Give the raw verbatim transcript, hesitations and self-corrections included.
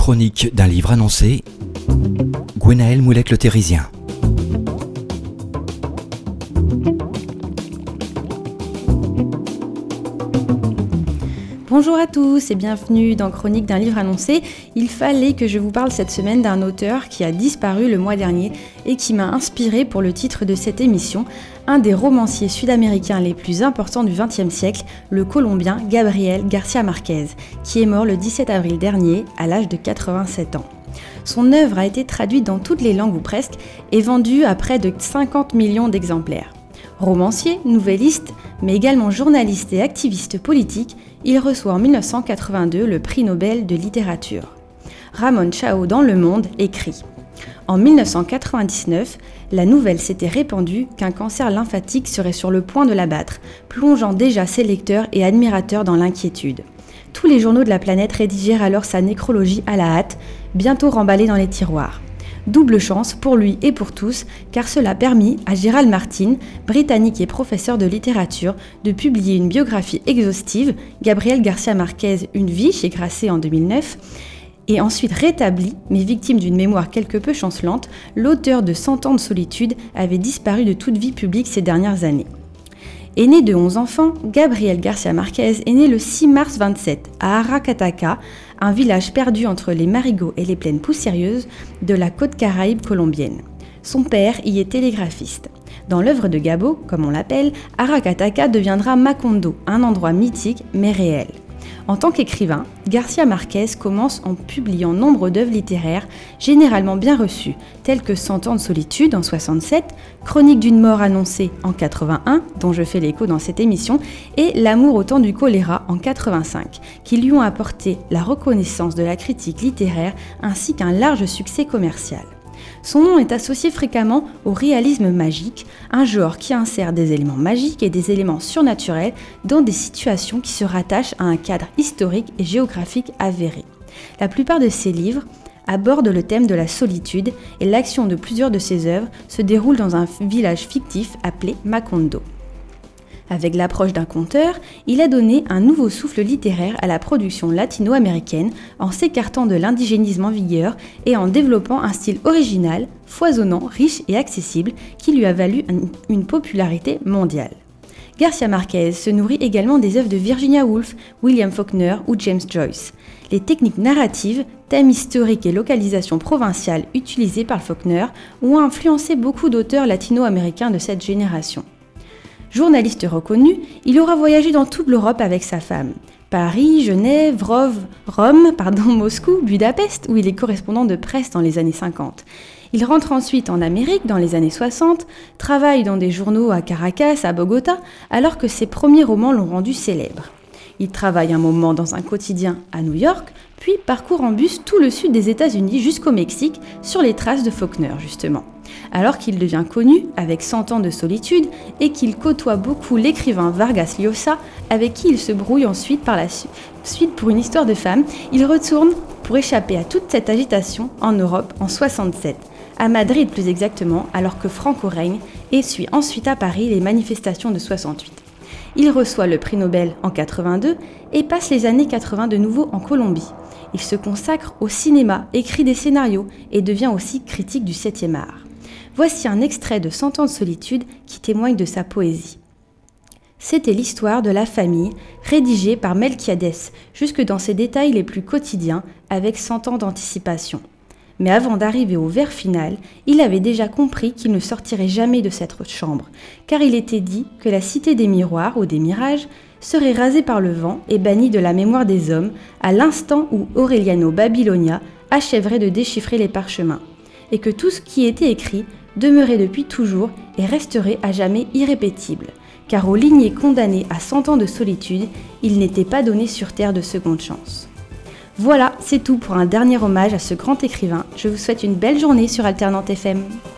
Chronique d'un livre annoncé, Gwenaëlle Moulec Le Thérisien. Bonjour à tous et bienvenue dans Chronique d'un livre annoncé. Il fallait que je vous parle cette semaine d'un auteur qui a disparu le mois dernier et qui m'a inspiré pour le titre de cette émission, un des romanciers sud-américains les plus importants du vingtième siècle, le Colombien Gabriel García Márquez, qui est mort le dix-sept avril dernier à l'âge de quatre-vingt-sept ans. Son œuvre a été traduite dans toutes les langues ou presque et vendue à près de cinquante millions d'exemplaires. Romancier, nouvelliste, mais également journaliste et activiste politique, il reçoit en dix-neuf cent quatre-vingt-deux le prix Nobel de littérature. Ramón Chao dans Le Monde écrit « En dix-neuf cent quatre-vingt-dix-neuf, la nouvelle s'était répandue qu'un cancer lymphatique serait sur le point de l'abattre, plongeant déjà ses lecteurs et admirateurs dans l'inquiétude. Tous les journaux de la planète rédigèrent alors sa nécrologie à la hâte, bientôt remballée dans les tiroirs. Double chance pour lui et pour tous, car cela permit à Gérald Martin, britannique et professeur de littérature, de publier une biographie exhaustive, Gabriel García Márquez, Une vie, chez Grasset en deux mille neuf, et ensuite rétabli, mais victime d'une mémoire quelque peu chancelante, l'auteur de Cent ans de solitude avait disparu de toute vie publique ces dernières années. Aîné de onze enfants, Gabriel García Márquez est né le six mars vingt-sept à Aracataca, un village perdu entre les marigots et les plaines poussiéreuses de la côte caraïbe colombienne. Son père y est télégraphiste. Dans l'œuvre de Gabo, comme on l'appelle, Aracataca deviendra Macondo, un endroit mythique mais réel. En tant qu'écrivain, García Márquez commence en publiant nombre d'œuvres littéraires généralement bien reçues, telles que Cent ans de solitude en soixante-sept, Chronique d'une mort annoncée en quatre-vingt-un, dont je fais l'écho dans cette émission, et L'amour au temps du choléra en quatre-vingt-cinq, qui lui ont apporté la reconnaissance de la critique littéraire ainsi qu'un large succès commercial. Son nom est associé fréquemment au réalisme magique, un genre qui insère des éléments magiques et des éléments surnaturels dans des situations qui se rattachent à un cadre historique et géographique avéré. La plupart de ses livres abordent le thème de la solitude et l'action de plusieurs de ses œuvres se déroule dans un village fictif appelé Macondo. Avec l'approche d'un conteur, il a donné un nouveau souffle littéraire à la production latino-américaine en s'écartant de l'indigénisme en vigueur et en développant un style original, foisonnant, riche et accessible qui lui a valu une popularité mondiale. García Márquez se nourrit également des œuvres de Virginia Woolf, William Faulkner ou James Joyce. Les techniques narratives, thèmes historiques et localisations provinciales utilisées par Faulkner ont influencé beaucoup d'auteurs latino-américains de cette génération. Journaliste reconnu, il aura voyagé dans toute l'Europe avec sa femme. Paris, Genève, Rome, Rome, pardon, Moscou, Budapest, où il est correspondant de presse dans les années cinquante. Il rentre ensuite en Amérique dans les années soixante, travaille dans des journaux à Caracas, à Bogota, alors que ses premiers romans l'ont rendu célèbre. Il travaille un moment dans un quotidien à New York, puis parcourt en bus tout le sud des États-Unis jusqu'au Mexique, sur les traces de Faulkner justement. Alors qu'il devient connu avec Cent ans de solitude et qu'il côtoie beaucoup l'écrivain Vargas Llosa, avec qui il se brouille ensuite par la suite pour une histoire de femme, il retourne pour échapper à toute cette agitation en Europe en soixante-sept, à Madrid plus exactement, alors que Franco règne, et suit ensuite à Paris les manifestations de soixante-huit. Il reçoit le prix Nobel en quatre-vingt-deux et passe les années quatre-vingts de nouveau en Colombie. Il se consacre au cinéma, écrit des scénarios et devient aussi critique du septième art. Voici un extrait de Cent ans de solitude qui témoigne de sa poésie. C'était l'histoire de la famille, rédigée par Melquiades, jusque dans ses détails les plus quotidiens, avec cent ans d'anticipation. Mais avant d'arriver au vers final, il avait déjà compris qu'il ne sortirait jamais de cette chambre, car il était dit que la cité des miroirs ou des mirages serait rasée par le vent et bannie de la mémoire des hommes à l'instant où Aureliano Babylonia achèverait de déchiffrer les parchemins, et que tout ce qui était écrit demeurait depuis toujours et resterait à jamais irrépétible, car aux lignées condamnées à cent ans de solitude, il n'était pas donné sur terre de seconde chance. Voilà, c'est tout pour un dernier hommage à ce grand écrivain. Je vous souhaite une belle journée sur Alternante F M.